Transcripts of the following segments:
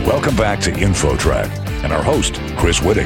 Welcome back to InfoTrack and our host, Chris Whitting.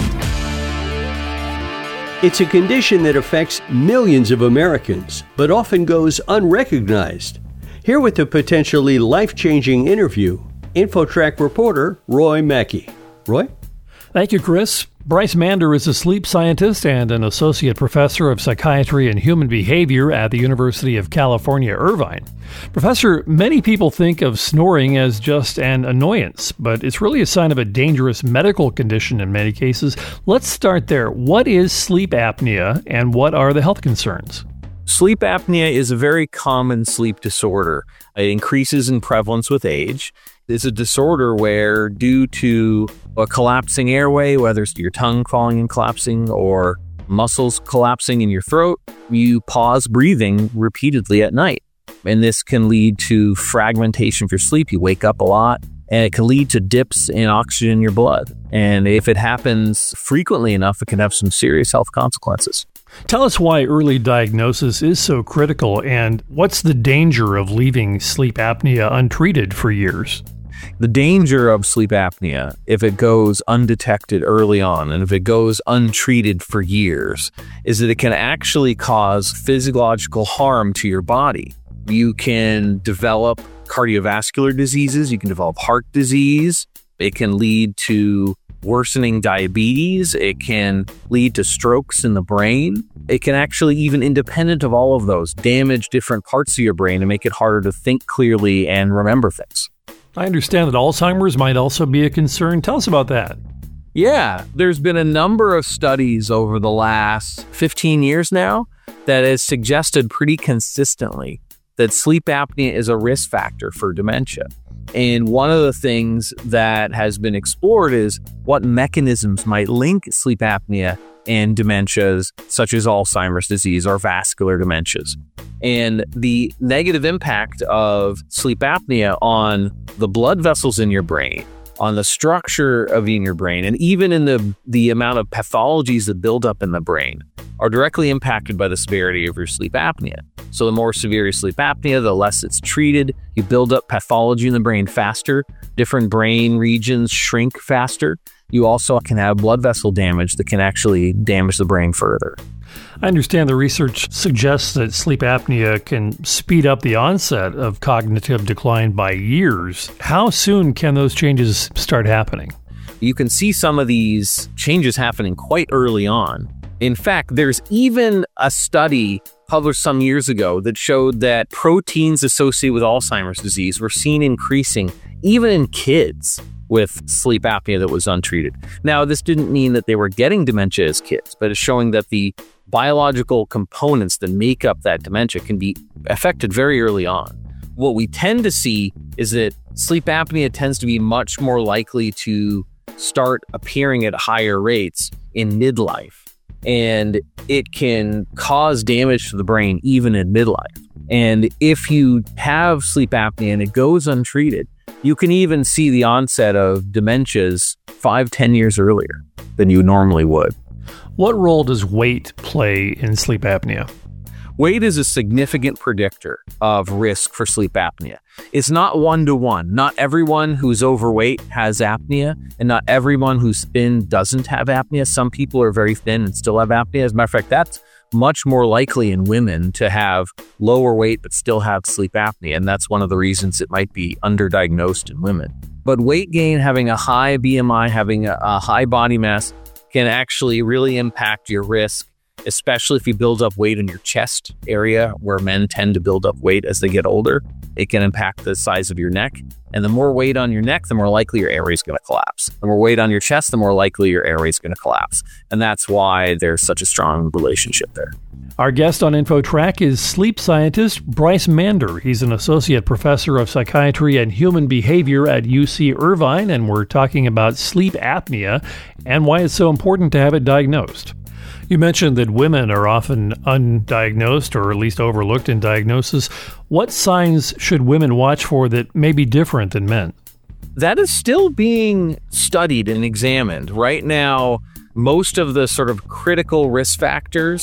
It's a condition that affects millions of Americans, but often goes unrecognized. Here with a potentially life-changing interview, InfoTrack reporter Roy Mackey. Roy? Thank you, Chris. Bryce Mander is a sleep scientist and an associate professor of psychiatry and human behavior at the University of California, Irvine. Professor, many people think of snoring as just an annoyance, but it's really a sign of a dangerous medical condition in many cases. Let's start there. What is sleep apnea and what are the health concerns? Sleep apnea is a very common sleep disorder. It increases in prevalence with age. It's a disorder where, due to a collapsing airway, whether it's your tongue falling and collapsing or muscles collapsing in your throat, you pause breathing repeatedly at night. And this can lead to fragmentation of your sleep. You wake up a lot, and it can lead to dips in oxygen in your blood. And if it happens frequently enough, it can have some serious health consequences. Tell us why early diagnosis is so critical, and what's the danger of leaving sleep apnea untreated for years? The danger of sleep apnea, if it goes undetected early on and if it goes untreated for years, is that it can actually cause physiological harm to your body. You can develop cardiovascular diseases, you can develop heart disease, it can lead to worsening diabetes, it can lead to strokes in the brain. It can actually, even independent of all of those, damage different parts of your brain and make it harder to think clearly and remember things. I understand that Alzheimer's might also be a concern. Tell us about that. Yeah, there's been a number of studies over the last 15 years now that has suggested pretty consistently that sleep apnea is a risk factor for dementia. And one of the things that has been explored is what mechanisms might link sleep apnea and dementias, such as Alzheimer's disease or vascular dementias. And the negative impact of sleep apnea on the blood vessels in your brain, on the structure of in your brain, and even in the amount of pathologies that build up in the brain are directly impacted by the severity of your sleep apnea. So the more severe your sleep apnea, the less it's treated. You build up pathology in the brain faster. Different brain regions shrink faster. You also can have blood vessel damage that can actually damage the brain further. I understand the research suggests that sleep apnea can speed up the onset of cognitive decline by years. How soon can those changes start happening? You can see some of these changes happening quite early on. In fact, there's even a study published some years ago that showed that proteins associated with Alzheimer's disease were seen increasing even in kids with sleep apnea that was untreated. Now, this didn't mean that they were getting dementia as kids, but it's showing that the biological components that make up that dementia can be affected very early on. What we tend to see is that sleep apnea tends to be much more likely to start appearing at higher rates in midlife. And it can cause damage to the brain even in midlife. And if you have sleep apnea and it goes untreated, you can even see the onset of dementias 5-10 years earlier than you normally would. What role does weight play in sleep apnea? Weight is a significant predictor of risk for sleep apnea. It's not one-to-one. Not everyone who's overweight has apnea, and not everyone who's thin doesn't have apnea. Some people are very thin and still have apnea. As a matter of fact, that's much more likely in women to have lower weight but still have sleep apnea, and that's one of the reasons it might be underdiagnosed in women. But weight gain, having a high BMI, having a high body mass, can actually really impact your risk, especially if you build up weight in your chest area, where men tend to build up weight as they get older. It can impact the size of your neck. And the more weight on your neck, the more likely your airway is going to collapse. The more weight on your chest, the more likely your airway is going to collapse. And that's why there's such a strong relationship there. Our guest on InfoTrack is sleep scientist Bryce Mander. He's an associate professor of psychiatry and human behavior at UC Irvine, and we're talking about sleep apnea and why it's so important to have it diagnosed. You mentioned that women are often undiagnosed or at least overlooked in diagnosis. What signs should women watch for that may be different than men? That is still being studied and examined. Right now, most of the sort of critical risk factors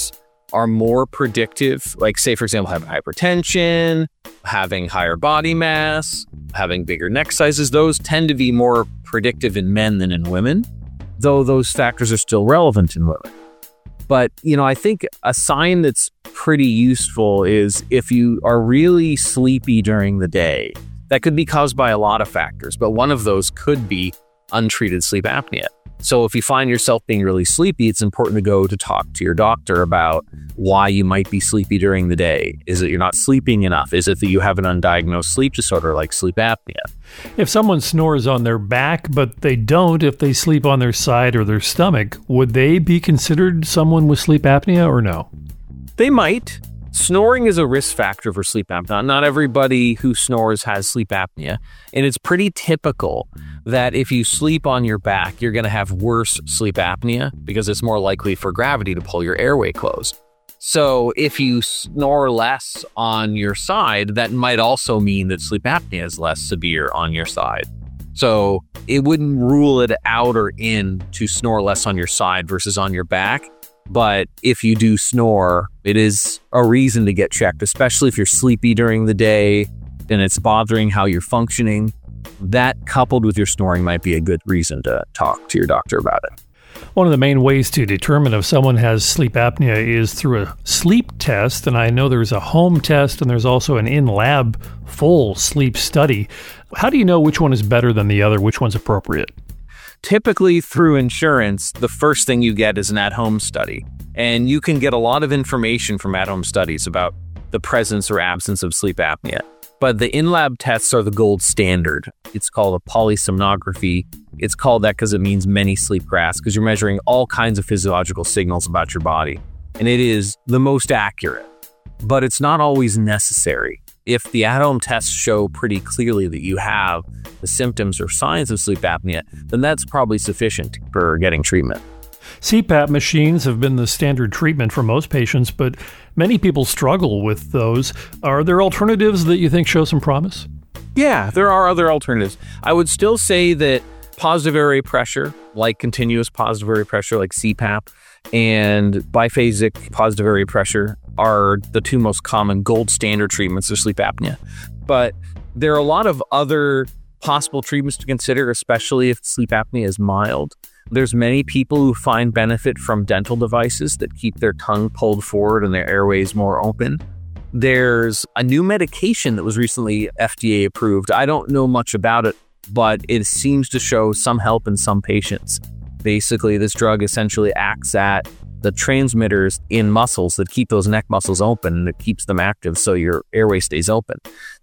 are more predictive, like say, for example, having hypertension, having higher body mass, having bigger neck sizes. Those tend to be more predictive in men than in women, though those factors are still relevant in women. But, I think a sign that's pretty useful is if you are really sleepy during the day. That could be caused by a lot of factors, but one of those could be untreated sleep apnea. So if you find yourself being really sleepy, it's important to go to talk to your doctor about why you might be sleepy during the day. Is it you're not sleeping enough? Is it that you have an undiagnosed sleep disorder like sleep apnea? If someone snores on their back, but they don't if they sleep on their side or their stomach, would they be considered someone with sleep apnea or no? They might. Snoring is a risk factor for sleep apnea. Not everybody who snores has sleep apnea. And it's pretty typical that if you sleep on your back, you're going to have worse sleep apnea because it's more likely for gravity to pull your airway closed. So if you snore less on your side, that might also mean that sleep apnea is less severe on your side. So it wouldn't rule it out or in to snore less on your side versus on your back. But if you do snore, it is a reason to get checked, especially if you're sleepy during the day and it's bothering how you're functioning. That coupled with your snoring might be a good reason to talk to your doctor about it. One of the main ways to determine if someone has sleep apnea is through a sleep test. And I know there's a home test and there's also an in-lab full sleep study. How do you know which one is better than the other? Which one's appropriate? Typically through insurance, the first thing you get is an at-home study. And you can get a lot of information from at-home studies about the presence or absence of sleep apnea. But the in-lab tests are the gold standard. It's called a polysomnography. It's called that because it means many sleep graphs, because you're measuring all kinds of physiological signals about your body. And it is the most accurate, but it's not always necessary. If the at-home tests show pretty clearly that you have the symptoms or signs of sleep apnea, then that's probably sufficient for getting treatment. CPAP machines have been the standard treatment for most patients, but many people struggle with those. Are there alternatives that you think show some promise? Yeah, there are other alternatives. I would still say that positive airway pressure, like continuous positive airway pressure, like CPAP, and biphasic positive airway pressure are the two most common gold standard treatments of sleep apnea. But there are a lot of other possible treatments to consider, especially if sleep apnea is mild. There's many people who find benefit from dental devices that keep their tongue pulled forward and their airways more open. There's a new medication that was recently FDA approved. I don't know much about it, but it seems to show some help in some patients. Basically, this drug essentially acts at the transmitters in muscles that keep those neck muscles open, and it keeps them active so your airway stays open.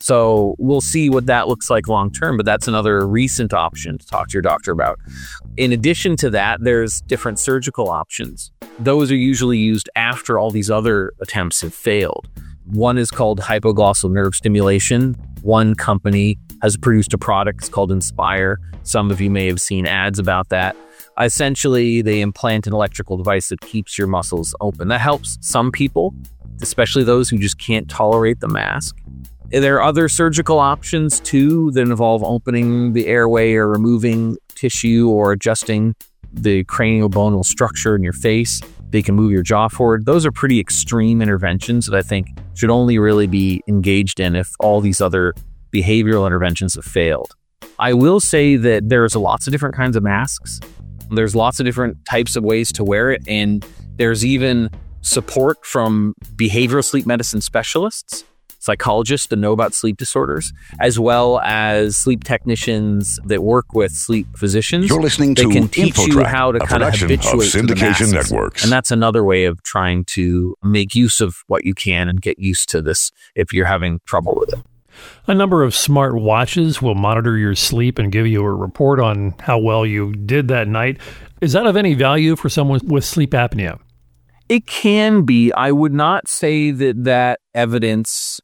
So we'll see what that looks like long term, but that's another recent option to talk to your doctor about. In addition to that, there's different surgical options. Those are usually used after all these other attempts have failed. One is called hypoglossal nerve stimulation. One company has produced a product called Inspire. Some of you may have seen ads about that. Essentially, they implant an electrical device that keeps your muscles open. That helps some people, especially those who just can't tolerate the mask. There are other surgical options too that involve opening the airway or removing tissue or adjusting the craniobonal structure in your face. They can move your jaw forward. Those are pretty extreme interventions that I think should only really be engaged in if all these other behavioral interventions have failed. I will say that there's lots of different kinds of masks. There's lots of different types of ways to wear it, and there's even support from behavioral sleep medicine specialists, psychologists that know about sleep disorders, as well as sleep technicians that work with sleep physicians. You're listening to They can teach you InfoTrack, how to a kind of production of habituate to the Syndication masks. Networks. And that's another way of trying to make use of what you can and get used to this if you're having trouble with it. A number of smart watches will monitor your sleep and give you a report on how well you did that night. Is that of any value for someone with sleep apnea? It can be. I would not say that evidence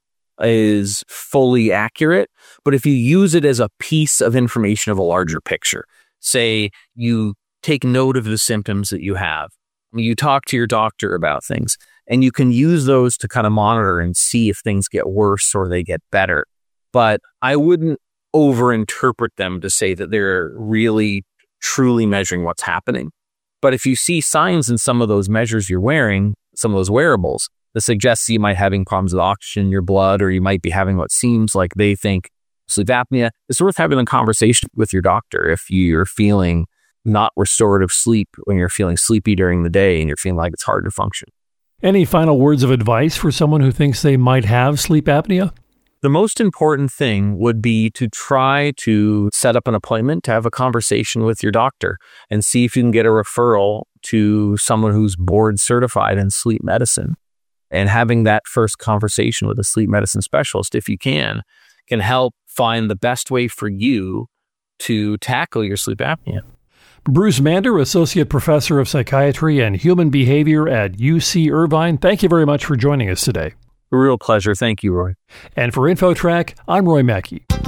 is fully accurate, but if you use it as a piece of information of a larger picture, say you take note of the symptoms that you have, you talk to your doctor about things, and you can use those to kind of monitor and see if things get worse or they get better. But I wouldn't overinterpret them to say that they're really truly measuring what's happening. But if you see signs in some of those measures you're wearing, some of those wearables that suggests you might be having problems with oxygen in your blood, or you might be having what seems like they think sleep apnea, it's worth having a conversation with your doctor if you're feeling not restorative sleep, when you're feeling sleepy during the day and you're feeling like it's hard to function. Any final words of advice for someone who thinks they might have sleep apnea? The most important thing would be to try to set up an appointment to have a conversation with your doctor and see if you can get a referral to someone who's board certified in sleep medicine. And having that first conversation with a sleep medicine specialist, if you can help find the best way for you to tackle your sleep apnea. Bruce Mander, Associate Professor of Psychiatry and Human Behavior at UC Irvine, thank you very much for joining us today. A real pleasure. Thank you, Roy. And for InfoTrack, I'm Roy Mackey.